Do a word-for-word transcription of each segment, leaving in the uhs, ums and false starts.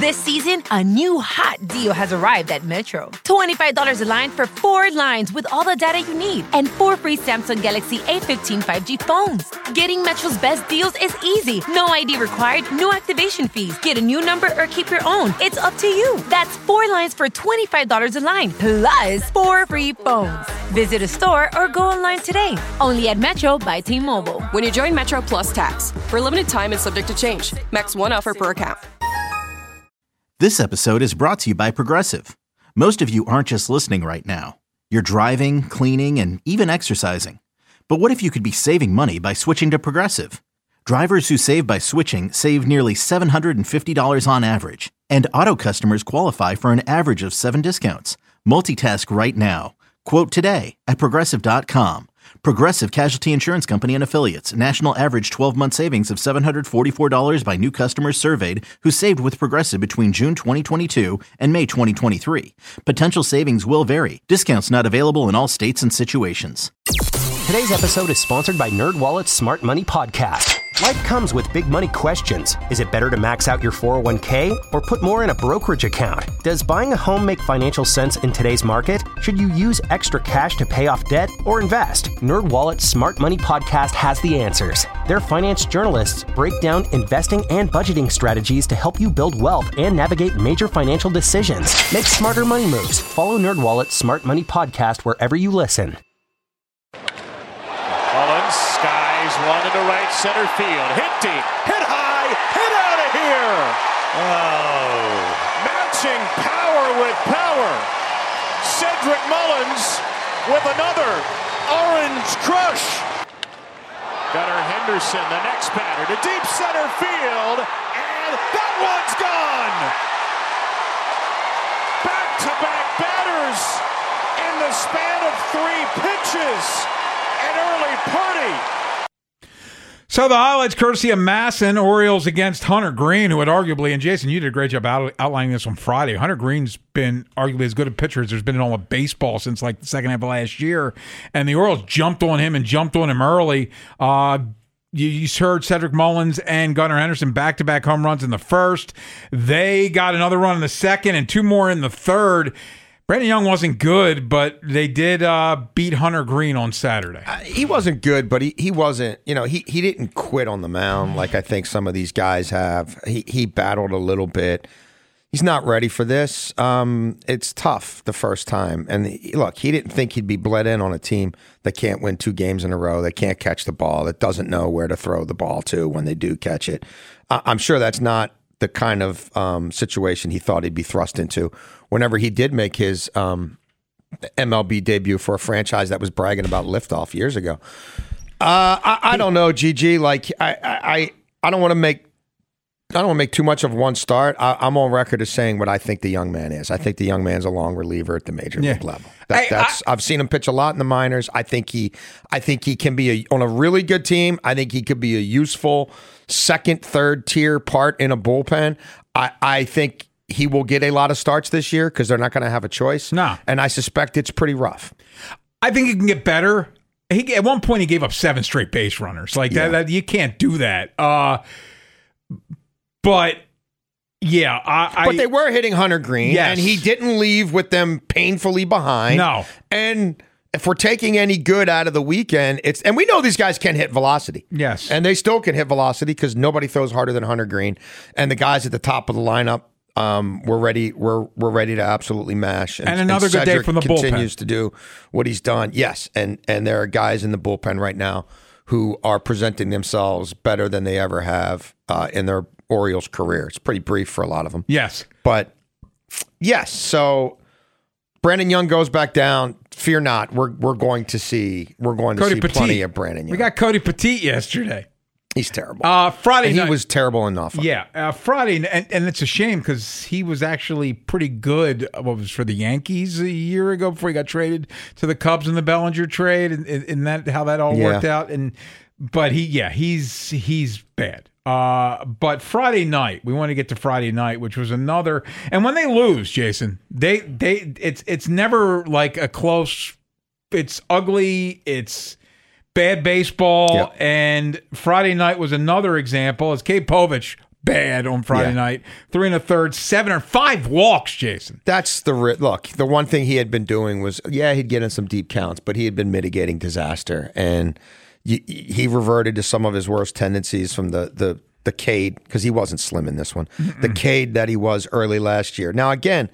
This season, a new hot deal has arrived at Metro. twenty-five dollars a line for four lines with all the data you need and four free Samsung Galaxy A fifteen five G phones. Getting Metro's best deals is easy. No I D required, no activation fees. Get a new number or keep your own. It's up to you. That's four lines for twenty-five dollars a line, plus four free phones. Visit a store or go online today. Only at Metro by T-Mobile. When you join Metro Plus Tax. For a limited time and subject to change. Max one offer per account. This episode is brought to you by Progressive. Most of you aren't just listening right now. You're driving, cleaning, and even exercising. But what if you could be saving money by switching to Progressive? Drivers who save by switching save nearly seven hundred fifty dollars on average. And auto customers qualify for an average of seven discounts. Multitask right now. Quote today at Progressive dot com. Progressive Casualty Insurance Company and Affiliates. National average twelve-month savings of seven hundred forty-four dollars by new customers surveyed who saved with Progressive between June twenty twenty-two and May twenty twenty-three. Potential savings will vary. Discounts not available in all states and situations. Today's episode is sponsored by NerdWallet's Smart Money Podcast. Life comes with big money questions. Is it better to max out your four oh one k or put more in a brokerage account? Does buying a home make financial sense in today's market? Should you use extra cash to pay off debt or invest? NerdWallet's Smart Money Podcast has the answers. Their finance journalists break down investing and budgeting strategies to help you build wealth and navigate major financial decisions. Make smarter money moves. Follow NerdWallet's Smart Money Podcast wherever you listen. Mullins skies one into right center field. Hit deep, hit high, hit out of here. Oh. Matching power with power. Cedric Mullins with another orange crush. Gunnar Henderson, the next batter, to deep center field, and that one's gone. Back-to-back batters in the span of three pitches. An early party. So the highlights courtesy of Masson, Orioles against Hunter Green, who had arguably, and Jason, you did a great job out, outlining this on Friday. Hunter Green's been arguably as good a pitcher as there's been in all of baseball since like the second half of last year. And the Orioles jumped on him and jumped on him early. Uh, you, you heard Cedric Mullins and Gunnar Henderson back-to-back home runs in the first. They got another run in the second and two more in the third. Brandon Young wasn't good, but they did uh, beat Hunter Green on Saturday. Uh, he wasn't good, but he, he wasn't, you know, he, he didn't quit on the mound like I think some of these guys have. He he battled a little bit. He's not ready for this. Um, it's tough the first time. And he, look, he didn't think he'd be bled in on a team that can't win two games in a row, that can't catch the ball, that doesn't know where to throw the ball to when they do catch it. Uh, I'm sure that's not the kind of um, situation he thought he'd be thrust into whenever he did make his um, M L B debut for a franchise that was bragging about liftoff years ago. Uh, I, I don't know, G G. Like I, I, I don't want to make, I don't want to make too much of one start. I, I'm on record as saying what I think the young man is. I think the young man's a long reliever at the major yeah. league level. That, I, that's I, I've seen him pitch a lot in the minors. I think he, I think he can be a, on a really good team. I think he could be a useful second, third tier part in a bullpen. I, I think he will get a lot of starts this year because they're not going to have a choice. No. And I suspect it's pretty rough. I think he can get better. He, at one point, he gave up seven straight base runners. Like yeah. that, that, you can't do that. Uh, but yeah, I, but I, they were hitting Hunter Green, yes. and he didn't leave with them painfully behind. No, and if we're taking any good out of the weekend, it's and we know these guys can hit velocity. Yes, and they still can hit velocity because nobody throws harder than Hunter Green, and the guys at the top of the lineup. Um, we're ready. We're we're ready to absolutely mash. And, and another and good day from the continues bullpen. Continues to do what he's done. Yes, and and there are guys in the bullpen right now who are presenting themselves better than they ever have uh, in their Orioles career. It's pretty brief for a lot of them. Yes, but yes. So Brandon Young goes back down. Fear not. We're we're going to see. We're going to Cody see Petit. plenty of Brandon Young. We got Cody Petit yesterday. He's terrible. Uh, Friday and he night, was terrible enough. Yeah, uh, Friday, and, and it's a shame because he was actually pretty good. What was for the Yankees a year ago before he got traded to the Cubs in the Bellinger trade, and, and that how that all yeah. worked out. And but he, yeah, he's he's bad. Uh, but Friday night, we want to get to Friday night, which was another. And when they lose, Jason, they they it's it's never like a close. It's ugly. It's bad baseball, yep. and Friday night was another example as Cade Povich bad on Friday Yeah. night. Three and a third, seven or five walks, Jason. That's the ri- look. The one thing he had been doing was, yeah, he'd get in some deep counts, but he had been mitigating disaster, and y- he reverted to some of his worst tendencies from the the the Cade, because he wasn't slim in this one. Mm-mm. The Cade that he was early last year. Now, again,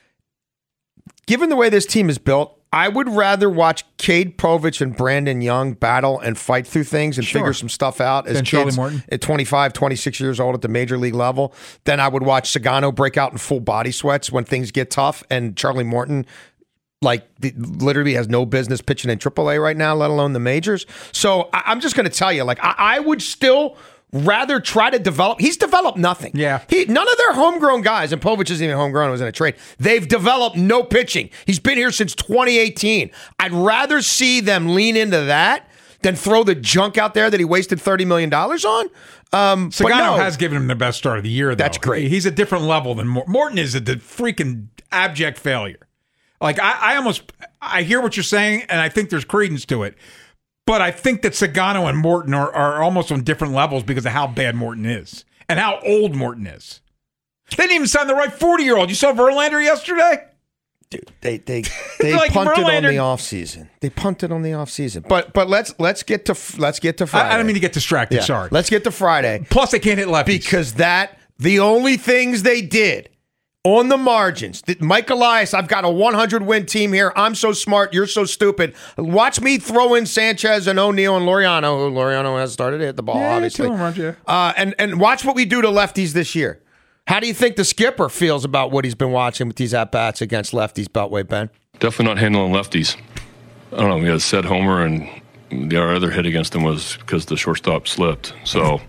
given the way this team is built, I would rather watch Cade Povich and Brandon Young battle and fight through things and Sure. figure some stuff out as Than Charlie kids Morton. at twenty-five, twenty-six years old at the major league level. Then I would watch Sagano break out in full body sweats when things get tough, and Charlie Morton like the, literally has no business pitching in triple A right now, let alone the majors. So I, I'm just going to tell you, like I, I would still rather try to develop. He's developed nothing. Yeah. He, none of their homegrown guys, and Povich isn't even homegrown, it was in a trade. They've developed no pitching. He's been here since twenty eighteen. I'd rather see them lean into that than throw the junk out there that he wasted thirty million dollars on. Um, but Sagano no, has given him the best start of the year, though. That's great. He's a different level than Morton. Morton is a de- freaking abject failure. Like, I, I almost, I hear what you're saying, and I think there's credence to it. But I think that Sagano and Morton are, are almost on different levels because of how bad Morton is and how old Morton is. They didn't even sign the right forty-year-old. You saw Verlander yesterday? Dude, they they they Like punted on Verlander- the offseason. They punted on the offseason. But but let's let's get to let's get to Friday. I, I don't mean to get distracted. Yeah, Sorry. Let's get to Friday. Plus, they can't hit lefties. Because that, the only things they did on the margins, that Mike Elias, I've got a one hundred win team here. I'm so smart. You're so stupid. Watch me throw in Sanchez and O'Neill and Laureano, who Laureano has started to hit the ball, Yeah, obviously. two of them aren't you? Uh, and, and watch what we do to lefties this year. How do you think the skipper feels about what he's been watching with these at-bats against lefties, Beltway, Ben? Definitely not handling lefties. I don't know. We had a set homer, and the our other hit against him was because the shortstop slipped. So,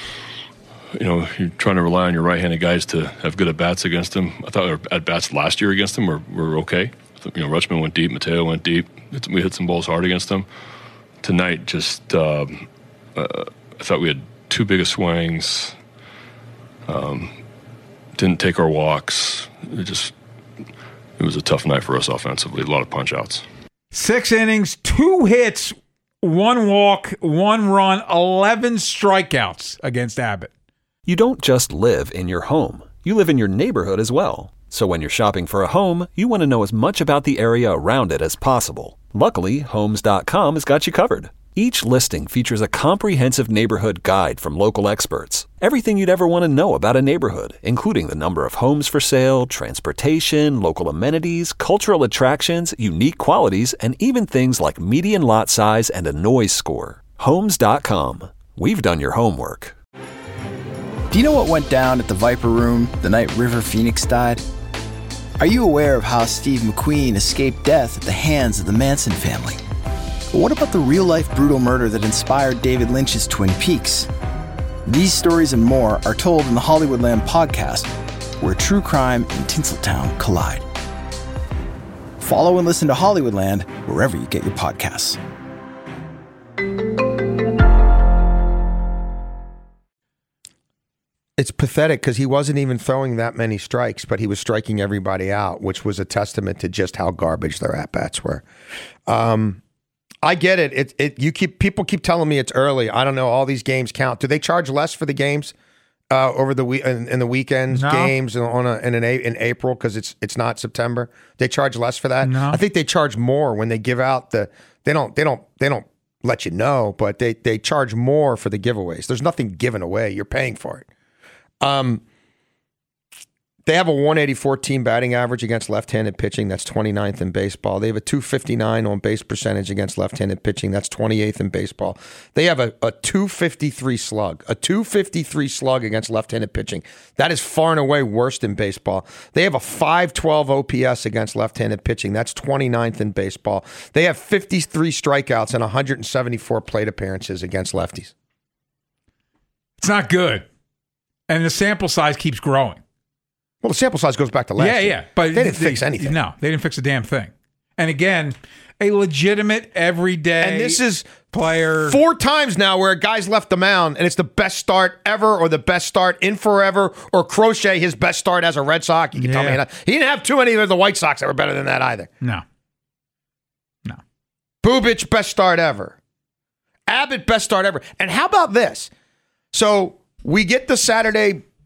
you know, you're trying to rely on your right-handed guys to have good at-bats against him. I thought our at-bats last year against him were, were okay. You know, Rutschman went deep, Mateo went deep. We hit some balls hard against him. Tonight, just uh, uh, I thought we had too big of swings. Um, didn't take our walks. It just it was a tough night for us offensively. A lot of punch-outs. Six innings, two hits, one walk, one run, eleven strikeouts against Abbott. You don't just live in your home. You live in your neighborhood as well. So when you're shopping for a home, you want to know as much about the area around it as possible. Luckily, Homes dot com has got you covered. Each listing features a comprehensive neighborhood guide from local experts. Everything you'd ever want to know about a neighborhood, including the number of homes for sale, transportation, local amenities, cultural attractions, unique qualities, and even things like median lot size and a noise score. Homes dot com. We've done your homework. Do you know what went down at the Viper Room the night River Phoenix died? Are you aware of how Steve McQueen escaped death at the hands of the Manson family? But what about the real-life brutal murder that inspired David Lynch's Twin Peaks? These stories and more are told in the Hollywoodland podcast, where true crime and Tinseltown collide. Follow and listen to Hollywoodland wherever you get your podcasts. It's pathetic because he wasn't even throwing that many strikes, but he was striking everybody out, which was a testament to just how garbage their at-bats were. Um, I get it. It, it. You keep people keep telling me it's early. I don't know. All these games count. Do they charge less for the games uh, over the week in, in the weekends No. games on a, in an a, in April because it's it's not September? They charge less for that. No. I think they charge more when they give out the. They don't. They don't. They don't let you know, but they they charge more for the giveaways. There's nothing given away. You're paying for it. Um. They have a one eighty-four team batting average against left-handed pitching. That's twenty-ninth in baseball. They have a two fifty-nine on base percentage against left-handed pitching. That's twenty-eighth in baseball. They have a, a two fifty-three slug. A two fifty-three slug against left-handed pitching. That is far and away worst in baseball. They have a five twelve O P S against left-handed pitching. That's twenty-ninth in baseball. They have fifty-three strikeouts and one hundred seventy-four plate appearances against lefties. It's not good. And the sample size keeps growing. Well, the sample size goes back to last yeah, year. yeah. But they didn't fix anything. No, they didn't fix a damn thing. And again, a legitimate everyday And this is player. four times now where a guy's left the mound and it's the best start ever or the best start in forever or Crochet his best start as a Red Sox. You can tell me Yeah. that. He didn't have too many of the White Sox that were better than that either. No. No. Bubich, best start ever. Abbott, best start ever. And how about this? So we get the Saturday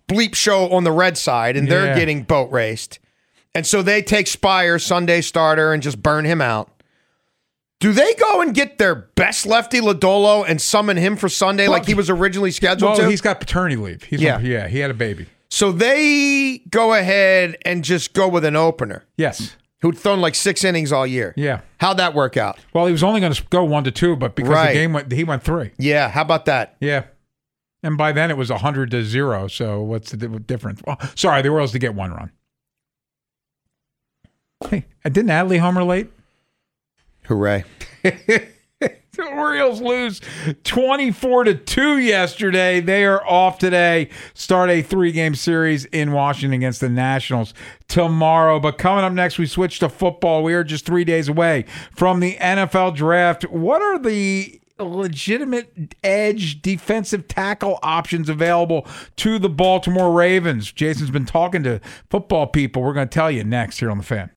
bleep show on the red side, and they're Yeah. getting boat raced. And so they take Spire, Sunday starter, and just burn him out. Do they go and get their best lefty, Lodolo, and summon him for Sunday Well, like he was originally scheduled Well, to? he's got paternity leave. He's Yeah. on- yeah, he had a baby. So they go ahead and just go with an opener Yes. who'd thrown like six innings all year. Yeah. How'd that work out? Well, he was only going to go one to two, but because Right. the game went, he went three. Yeah, how about that? Yeah. And by then it was one hundred to zero. So what's the di- difference? Well, sorry, the Orioles to get one run. Hey, didn't Adley homer late? Hooray. The Orioles lose twenty-four to two yesterday. They are off today. Start a three-game series in Washington against the Nationals tomorrow. But coming up next, we switch to football. We are just three days away from the N F L draft. What are the legitimate edge defensive tackle options available to the Baltimore Ravens? Jason's been talking to football people. We're going to tell you next here on The Fan.